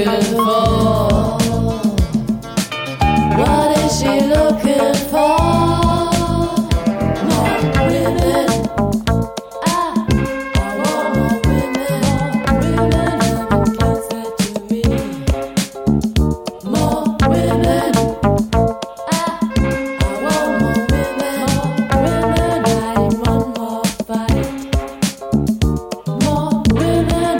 looking for? What is she looking for? More women. I want more women. More women coming closer to me. More women. I want more women. More women. I want more fight. More women.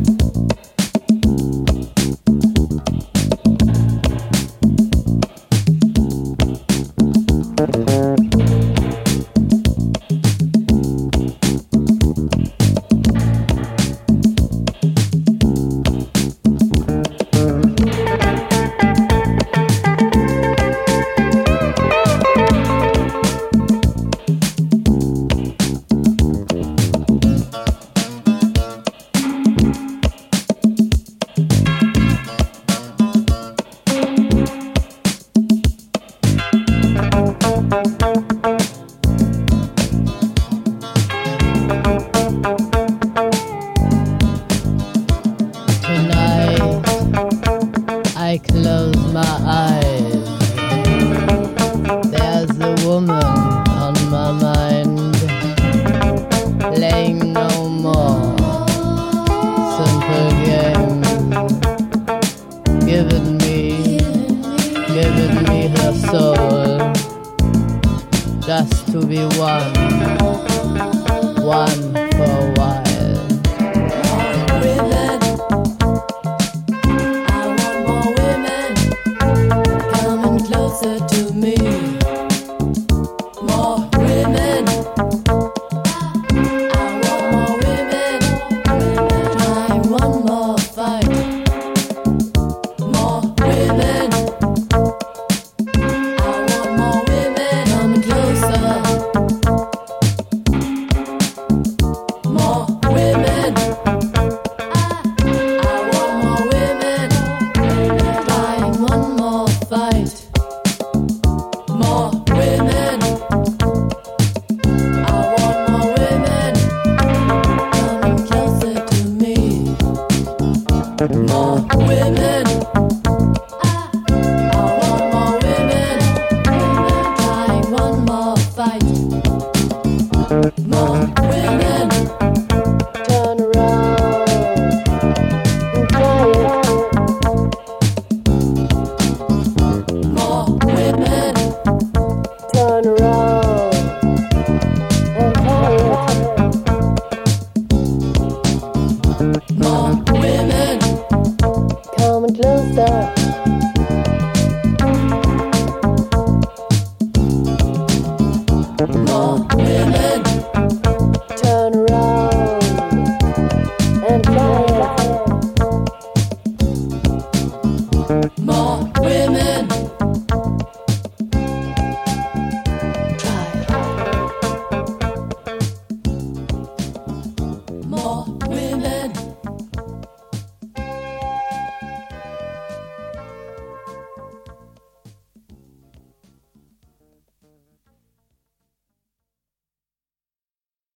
Tonight, I close my eyes. There's a woman on my mind, playing no more simple games, giving me her soul, just to be one for a while. Women. I want more women coming closer to me. More women. I want more women. I want more fight. More women. I want more women coming closer. More women. I want more women. I want more fight. More women. I want more women coming closer to me. More women.